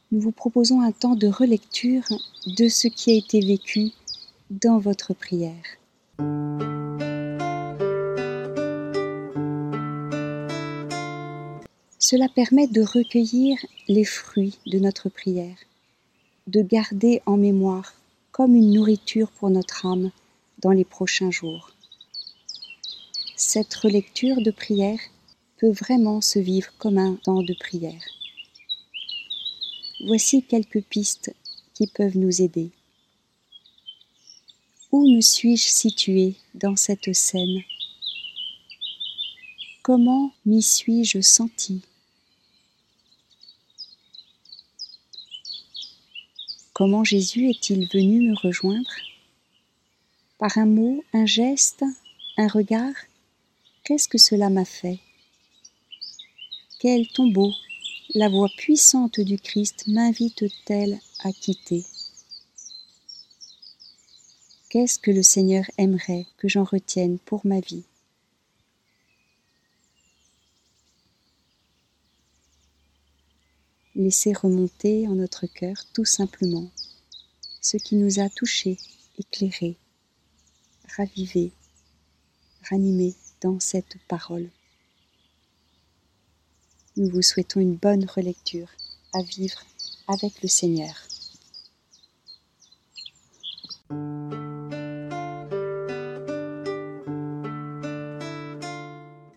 nous vous proposons un temps de relecture de ce qui a été vécu dans votre prière. Cela permet de recueillir les fruits de notre prière, de garder en mémoire comme une nourriture pour notre âme dans les prochains jours. Cette relecture de prière peut vraiment se vivre comme un temps de prière. Voici quelques pistes qui peuvent nous aider. Où me suis-je située dans cette scène ? Comment m'y suis-je sentie ? Comment Jésus est-il venu me rejoindre ? Par un mot, un geste, un regard ? Qu'est-ce que cela m'a fait ? Quel tombeau la voix puissante du Christ m'invite-t-elle à quitter ? Qu'est-ce que le Seigneur aimerait que j'en retienne pour ma vie ? Laissez remonter en notre cœur tout simplement ce qui nous a touchés, éclairés, ravivés, ranimés dans cette parole. Nous vous souhaitons une bonne relecture à vivre avec le Seigneur.